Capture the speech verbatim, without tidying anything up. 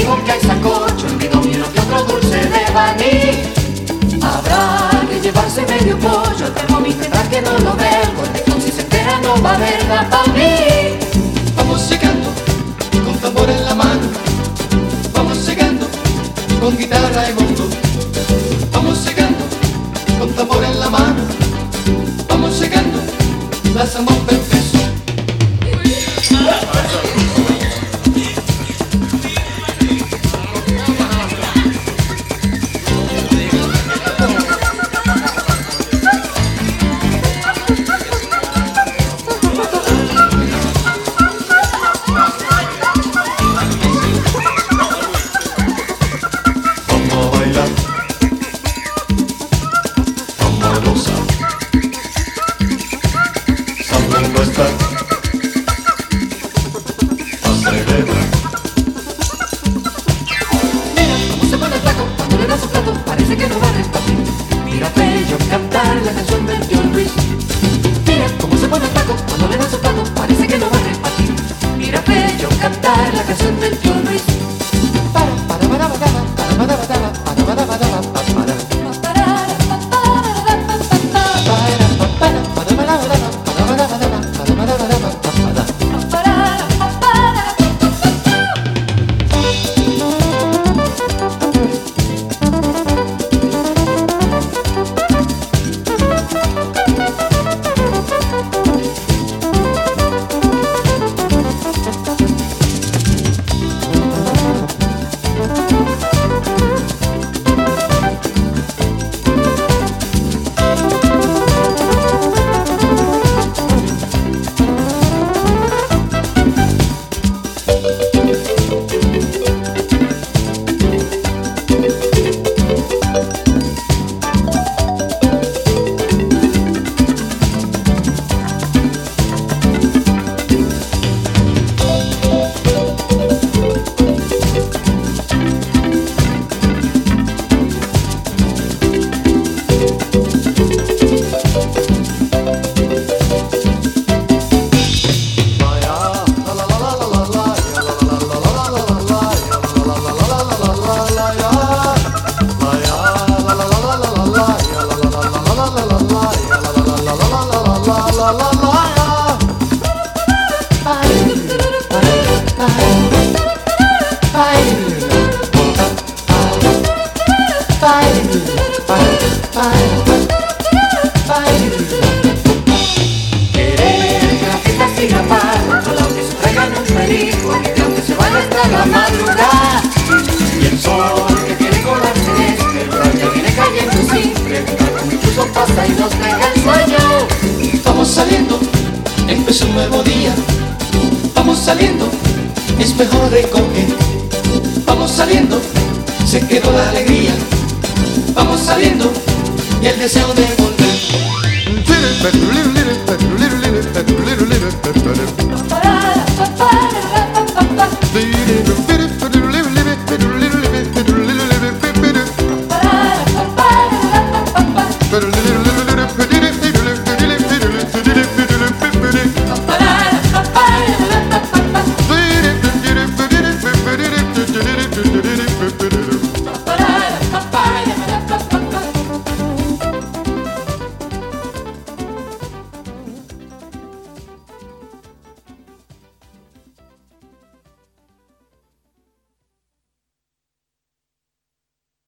digo que hay sancocho, el bidón y uno que otro dulce de maní. Habrá que llevarse medio pollo, el termómetro tendrá que no lo ver, porque si se entera no va a haber nada para mí. Vamos llegando con tambor en la mano, vamos llegando con guitarra y bongo. Vamos llegando con tambor en la mano, vamos llegando, la zambomba empezó. Es un nuevo día, vamos saliendo, es mejor recoger. Vamos saliendo, se quedó la alegría. Vamos saliendo y el deseo de volver.